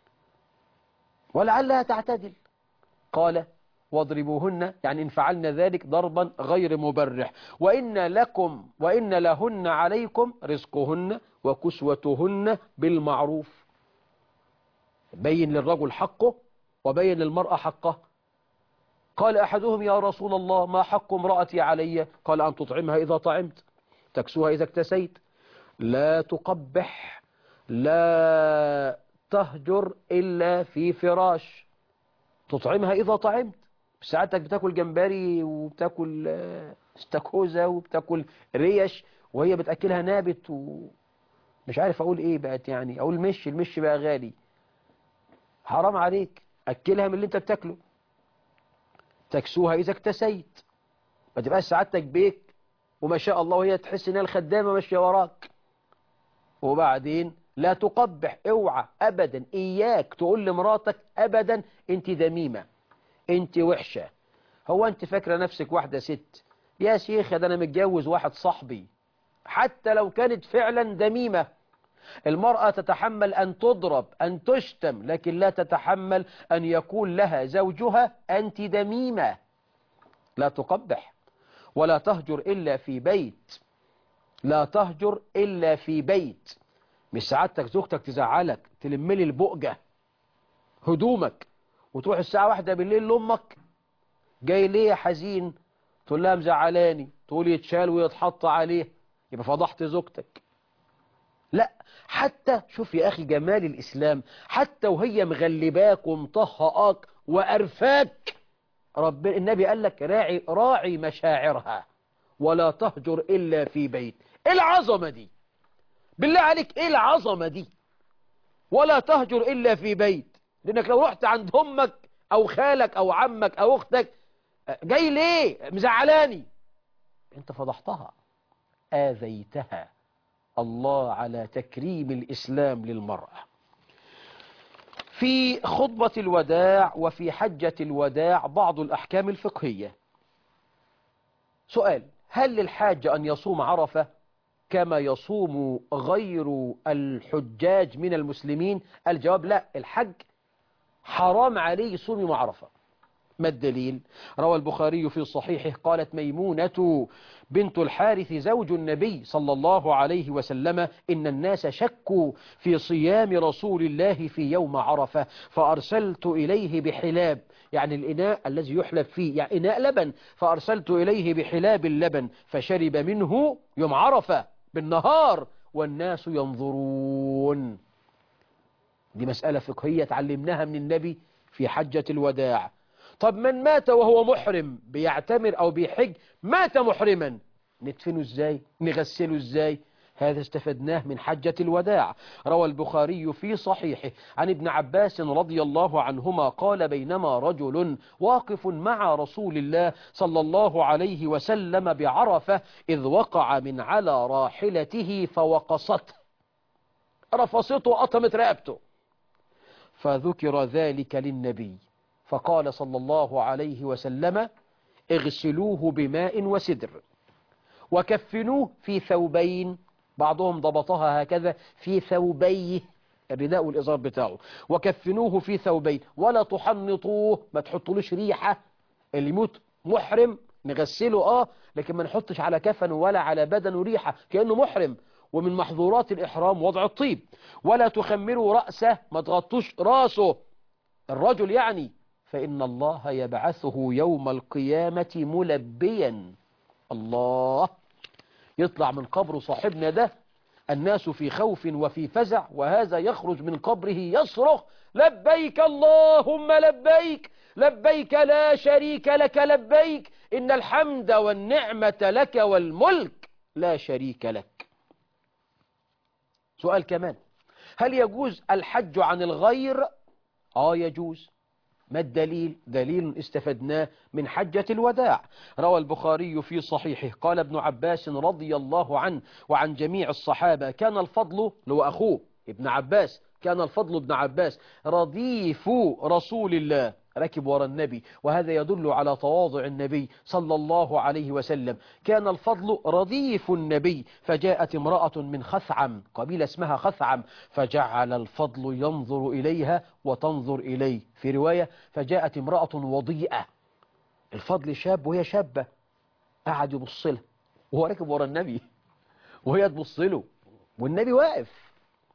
ولعلها تعتدل. قال: واضربوهن، يعني إن فعلنا ذلك ضربا غير مبرح. وإن لكم وإن لهن عليكم رزقهن وكسوتهن بالمعروف. بين للرجل حقه وبين للمرأة حقه. قال أحدهم: يا رسول الله ما حق امرأتي علي؟ قال: أن تطعمها إذا طعمت، تكسوها إذا اكتسيت، لا تقبح، لا تهجر إلا في فراش. تطعمها إذا طعمت، ساعتك بتاكل جمبري وبتاكل استاكوزا وبتاكل ريش وهي بتأكلها نابت، ومش عارف أقول إيه بقت، يعني أقول مش المش بقى غالي. حرام عليك، أكلها من اللي أنت بتاكله. تكسوها إذا اكتسيت، ما تبقاش سعادتك بيك وما شاء الله وهي تحس إنها الخدامة ماشية وراك. وبعدين لا تقبح، اوعى أبدا، إياك تقول لمراتك أبدا أنت ذميمة، أنت وحشة. هو أنت فاكرة نفسك واحدة ست؟ يا شيخ ده أنا متجوز واحد صاحبي. حتى لو كانت فعلا ذميمة، المرأة تتحمل أن تضرب، أن تشتم، لكن لا تتحمل أن يقول لها زوجها أنت ذميمة. لا تقبح ولا تهجر إلا في بيت، لا تهجر إلا في بيت. مش سعادتك زوجتك تزعلك تلملي البؤجة هدومك وتروح الساعة واحدة بالليل لأمك: جاي ليه يا حزين؟ تقول لها مزعلاني، تقول يتشال ويتحط عليه، يبقى فضحت زوجتك. لا، حتى شوف يا أخي جمال الإسلام، حتى وهي مغلباك ومطهقاك وأرفاك، رب النبي قال لك راعي راعي مشاعرها ولا تهجر إلا في بيت. إيه العظمة دي؟ بالله عليك إيه العظمة دي؟ ولا تهجر إلا في بيت. لأنك لو رحت عند أمك أو خالك أو عمك أو أختك، جاي ليه مزعلاني، أنت فضحتها، آذيتها. الله على تكريم الإسلام للمرأة. في خطبة الوداع وفي حجة الوداع بعض الأحكام الفقهية. سؤال: هل للحاج أن يصوم عرفة كما يصوم غير الحجاج من المسلمين؟ الجواب لا، الحج حرام عليه يصوم يوم عرفة. ما الدليل؟ روى البخاري في صحيحه قالت ميمونة بنت الحارث زوج النبي صلى الله عليه وسلم: إن الناس شكوا في صيام رسول الله في يوم عرفة، فأرسلت إليه بحلاب، يعني الإناء الذي يحلب فيه، يعني إناء لبن، فأرسلت إليه بحلاب اللبن فشرب منه يوم عرفة بالنهار والناس ينظرون. دي مسألة فقهية تعلمناها من النبي في حجة الوداع. طب من مات وهو محرم بيعتمر أو بيحج، مات محرما، ندفنه ازاي؟ نغسله ازاي؟ هذا استفدناه من حجة الوداع. روى البخاري في صحيحه عن ابن عباس رضي الله عنهما قال: بينما رجل واقف مع رسول الله صلى الله عليه وسلم بعرفة إذ وقع من على راحلته فوقصته، رفصته وأطمت رقبته، فذكر ذلك للنبي فقال صلى الله عليه وسلم: اغسلوه بماء وسدر وكفنوه في ثوبين، بعضهم ضبطها هكذا في ثوبيه، الرداء والإزار بتاعه، وكفنوه في ثوبين ولا تحنطوه، ما تحطلوش ريحة. اللي يموت محرم نغسله اه، لكن ما نحطش على كفن ولا على بدنه ريحة كأنه محرم. ومن محظورات الإحرام وضع الطيب. ولا تخمروا رأسه، ما تغطوش راسه الرجل يعني، فإن الله يبعثه يوم القيامة ملبيا. الله، يطلع من قبر صاحبنا ده الناس في خوف وفي فزع، وهذا يخرج من قبره يصرخ: لبيك اللهم لبيك، لبيك لا شريك لك لبيك، إن الحمد والنعمة لك والملك لا شريك لك. سؤال كمان: هل يجوز الحج عن الغير؟ آه يجوز. ما الدليل؟ دليل استفدناه من حجة الوداع. روى البخاري في صحيحه قال ابن عباس رضي الله عنه وعن جميع الصحابة: كان الفضل، لو أخوه ابن عباس، كان الفضل ابن عباس رديف رسول الله، ركب وراء النبي، وهذا يدل على تواضع النبي صلى الله عليه وسلم. كان الفضل رديف النبي، فجاءت امرأة من خثعم، قبيلة اسمها خثعم، فجعل الفضل ينظر إليها وتنظر إليه. في رواية: فجاءت امرأة وضيئة، الفضل شاب وهي شابة، قعد يبص لها وهو راكب وراء النبي وهي تبص له والنبي واقف.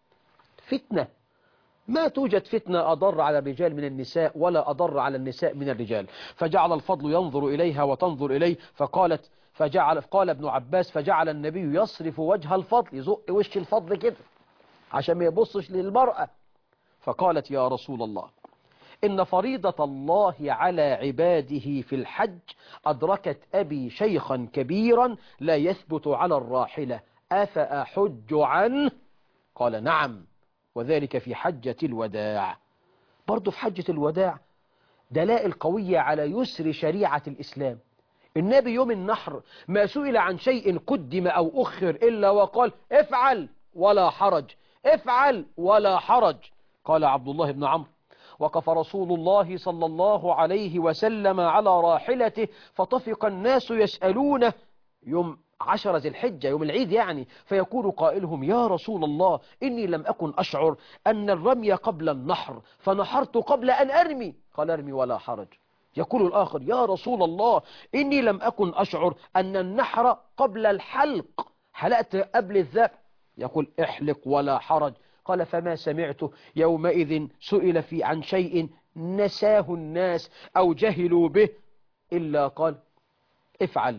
فتنة، ما توجد فتنة أضر على الرجال من النساء ولا أضر على النساء من الرجال. فجعل الفضل ينظر إليها وتنظر إليه، فقالت فجعل قال ابن عباس: فجعل النبي يصرف وجه الفضل، يزق وش الفضل كده عشان ما يبصش للمرأة. فقالت: يا رسول الله، إن فريضة الله على عباده في الحج أدركت أبي شيخا كبيرا لا يثبت على الراحلة، أفأحج عنه؟ قال: نعم، وذلك في حجة الوداع. برضو في حجة الوداع دلائل قوية على يسر شريعة الإسلام. النبي يوم النحر ما سئل عن شيء قدم أو أخر إلا وقال: افعل ولا حرج، افعل ولا حرج. قال عبد الله بن عمرو: وقف رسول الله صلى الله عليه وسلم على راحلته فطفق الناس يسألونه، يوم عشر ذي الحجة يوم العيد يعني، فيقول قائلهم: يا رسول الله، إني لم أكن أشعر أن الرمي قبل النحر فنحرت قبل أن أرمي. قال: ارمي ولا حرج. يقول الآخر: يا رسول الله، إني لم أكن أشعر أن النحر قبل الحلق، حلقت قبل الذبح. يقول: احلق ولا حرج. قال: فما سمعت يومئذ سئل في عن شيء نساه الناس أو جهلوا به إلا قال: افعل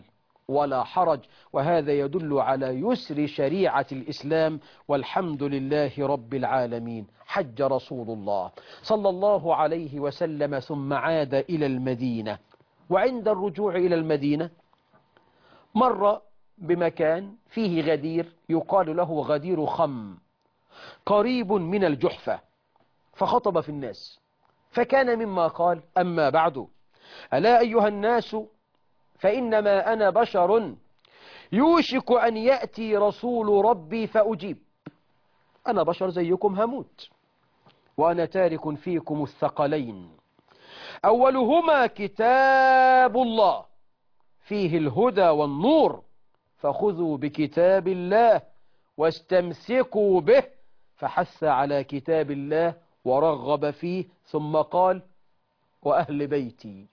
ولا حرج، وهذا يدل على يسر شريعة الإسلام، والحمد لله رب العالمين. حج رسول الله صلى الله عليه وسلم ثم عاد إلى المدينة، وعند الرجوع إلى المدينة مر بمكان فيه غدير يقال له غدير خم قريب من الجحفة، فخطب في الناس، فكان مما قال: أما بعد، ألا أيها الناس، فإنما أنا بشر يوشك أن يأتي رسول ربي فأجيب. أنا بشر زيكم هموت، وأنا تارك فيكم الثقلين، أولهما كتاب الله فيه الهدى والنور، فخذوا بكتاب الله واستمسكوا به. فحث على كتاب الله ورغب فيه، ثم قال: وأهل بيتي،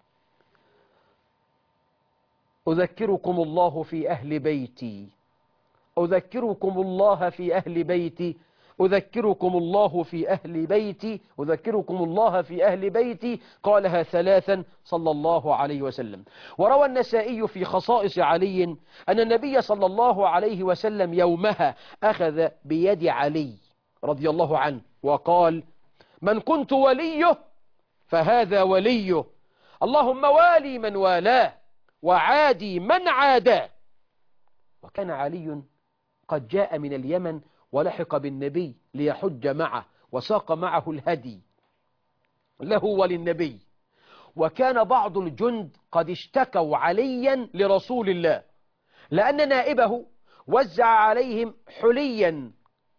أذكركم الله في أهل بيتي، أذكركم الله في أهل بيتي، أذكركم الله في أهل بيتي، أذكركم الله في أهل بيتي. قالها ثلاثا صلى الله عليه وسلم. وروى النسائي في خصائص علي أن النبي صلى الله عليه وسلم يومها أخذ بيد علي رضي الله عنه وقال: من كنت وليه فهذا وليه، اللهم والي من والاه وعادي من عاداه. وكان علي قد جاء من اليمن ولحق بالنبي ليحج معه، وساق معه الهدي له وللنبي، وكان بعض الجند قد اشتكوا عليا لرسول الله لأن نائبه وزع عليهم حليا،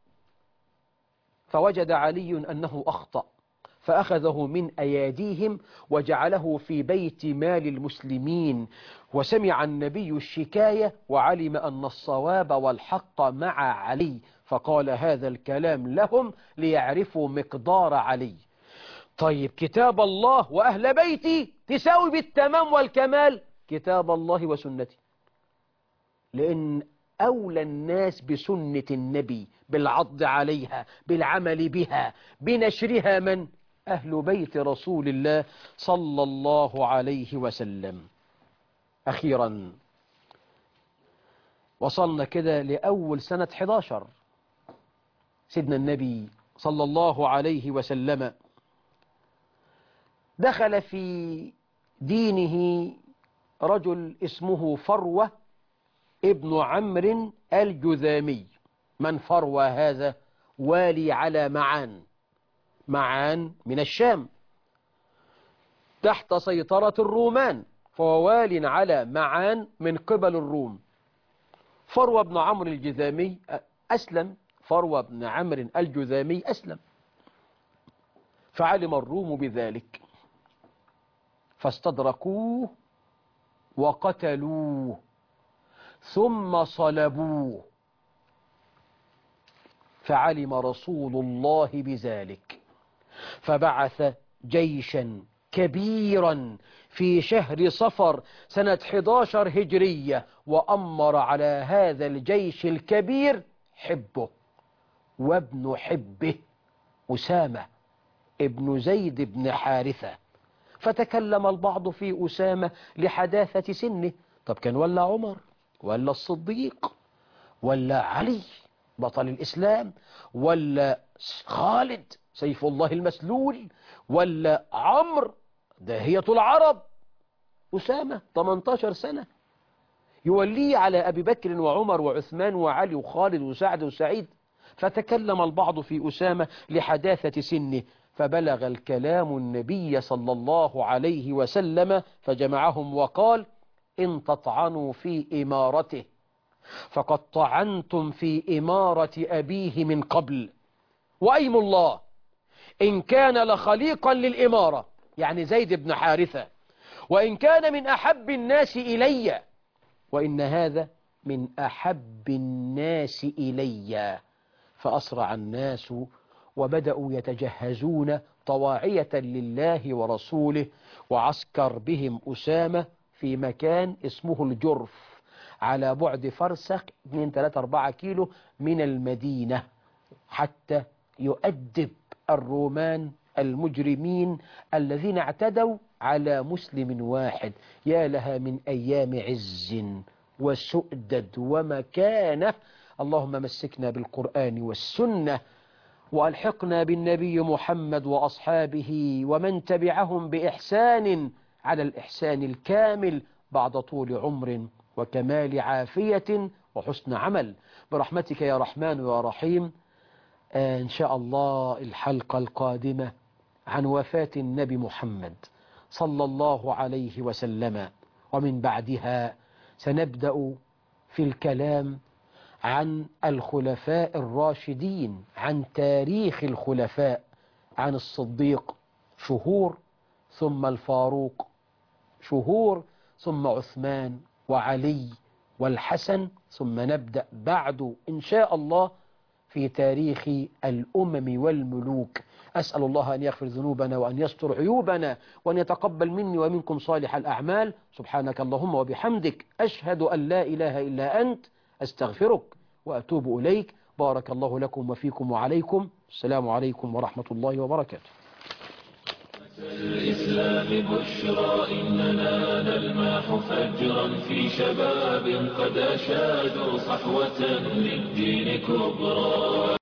فوجد علي أنه أخطأ، فأخذه من أياديهم وجعله في بيت مال المسلمين. وسمع النبي الشكاية وعلم أن الصواب والحق مع علي، فقال هذا الكلام لهم ليعرفوا مقدار علي. طيب، كتاب الله وأهل بيتي تساوي بالتمام والكمال كتاب الله وسنتي، لأن أولى الناس بسنة النبي بالعض عليها، بالعمل بها، بنشرها، من أهل بيت رسول الله صلى الله عليه وسلم. أخيرا وصلنا كده لأول سنة أحد عشر، سيدنا النبي صلى الله عليه وسلم دخل في دينه رجل اسمه فروة ابن عمرو الجذامي. من فروة هذا؟ والي على معان، معان من الشام تحت سيطرة الرومان، فهو وال على معان من قبل الروم. فروة بن عمرو الجذامي أسلم، فروة بن عمرو الجذامي أسلم، فعلم الروم بذلك فاستدركوه وقتلوه ثم صلبوه، فعلم رسول الله بذلك فبعث جيشا كبيرا في شهر صفر سنة أحد عشر هجرية، وأمر على هذا الجيش الكبير حبه وابن حبه أسامة ابن زيد بن حارثة. فتكلم البعض في أسامة لحداثة سنه، طب كان ولا عمر ولا الصديق ولا علي بطل الإسلام ولا خالد سيف الله المسلول ولا عمرو داهية العرب؟ أسامة ثمانية عشر سنة يوليه على أبي بكر وعمر وعثمان وعلي وخالد وسعد وسعيد. فتكلم البعض في أسامة لحداثة سنه، فبلغ الكلام النبي صلى الله عليه وسلم فجمعهم وقال: إن تطعنوا في إمارته فقد طعنتم في إمارة أبيه من قبل، وأيم الله إن كان لخليقا للإمارة، يعني زيد بن حارثة، وإن كان من أحب الناس إلي، وإن هذا من أحب الناس إلي. فأسرع الناس وبدأوا يتجهزون طواعية لله ورسوله، وعسكر بهم أسامة في مكان اسمه الجرف على بعد فرسخ اثنين ثلاثة أربعة كيلو من المدينة، حتى يؤدب الرومان المجرمين الذين اعتدوا على مسلم واحد. يا لها من أيام عز وسؤدد ومكانة. اللهم مسكنا بالقرآن والسنة، وألحقنا بالنبي محمد وأصحابه ومن تبعهم بإحسان على الإحسان الكامل بعد طول عمر وكمال عافية وحسن عمل، برحمتك يا رحمن يا رحيم. آه إن شاء الله الحلقة القادمة عن وفاة النبي محمد صلى الله عليه وسلم، ومن بعدها سنبدأ في الكلام عن الخلفاء الراشدين، عن تاريخ الخلفاء، عن الصديق شهور، ثم الفاروق شهور، ثم عثمان وعلي والحسن، ثم نبدأ بعد إن شاء الله في تاريخ الأمم والملوك. أسأل الله أن يغفر ذنوبنا وأن يستر عيوبنا وأن يتقبل مني ومنكم صالح الأعمال. سبحانك اللهم وبحمدك، أشهد أن لا إله إلا أنت، أستغفرك وأتوب إليك. بارك الله لكم وفيكم وعليكم. السلام عليكم ورحمة الله وبركاته. الإسلام بشرى إننا نلمح فجرا في شباب قد أشادوا صحوة للدين كبرى.